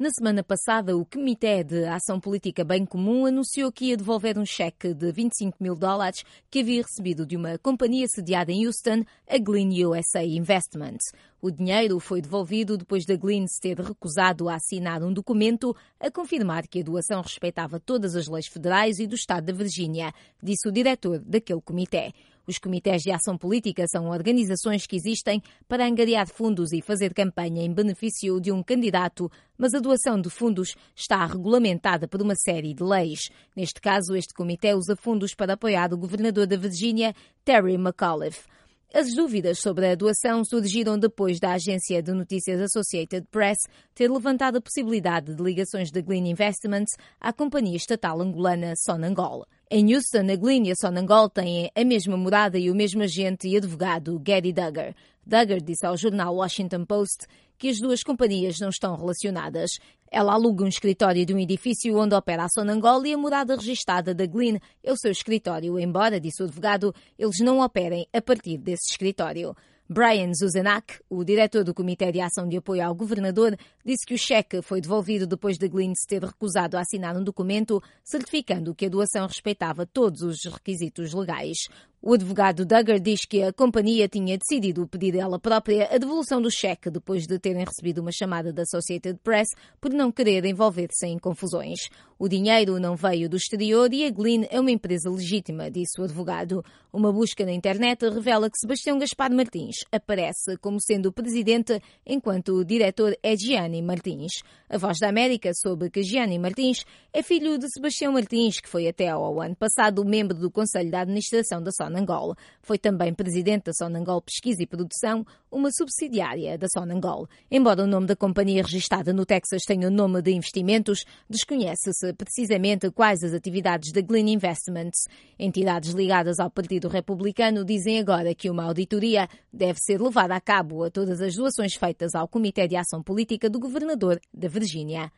Na semana passada, o Comitê de Ação Política Bem Comum anunciou que ia devolver um cheque de $25 mil que havia recebido de uma companhia sediada em Houston, a Glean USA Investments. O dinheiro foi devolvido depois da Glean se ter recusado a assinar um documento a confirmar que a doação respeitava todas as leis federais e do Estado da Virgínia, disse o diretor daquele comitê. Os comitês de ação política são organizações que existem para angariar fundos e fazer campanha em benefício de um candidato, mas a doação de fundos está regulamentada por uma série de leis. Neste caso, este comitê usa fundos para apoiar o governador da Virgínia, Terry McAuliffe. As dúvidas sobre a doação surgiram depois da agência de notícias Associated Press ter levantado a possibilidade de ligações da Glean Investments à companhia estatal angolana Sonangol. Em Houston, a Glean e a Sonangol têm a mesma morada e o mesmo agente e advogado, Gary Duggar. Duggar disse ao jornal Washington Post que as duas companhias não estão relacionadas. Ela aluga um escritório de um edifício onde opera a Sonangol e a morada registada da Glean é o seu escritório, embora, disse o advogado, eles não operem a partir desse escritório. Brian Zuzanak, o diretor do Comitê de Ação de Apoio ao Governador, disse que o cheque foi devolvido depois da Glean se ter recusado a assinar um documento certificando que a doação respeitava todos os requisitos legais. O advogado Duggar diz que a companhia tinha decidido pedir ela própria a devolução do cheque depois de terem recebido uma chamada da Associated Press por não querer envolver-se em confusões. O dinheiro não veio do exterior e a Glean é uma empresa legítima, disse o advogado. Uma busca na internet revela que Sebastião Gaspar Martins aparece como sendo o presidente, enquanto o diretor é Gianni Martins. A Voz da América soube que Gianni Martins é filho de Sebastião Martins, que foi até ao ano passado membro do Conselho de Administração da Sonangol. Foi também presidente da Sonangol Pesquisa e Produção, uma subsidiária da Sonangol. Embora o nome da companhia registada no Texas tenha o nome de investimentos, desconhece-se precisamente quais as atividades da Glean Investments. Entidades ligadas ao Partido Republicano dizem agora que uma auditoria deve ser levada a cabo a todas as doações feitas ao Comitê de Ação Política do Governador da Virgínia.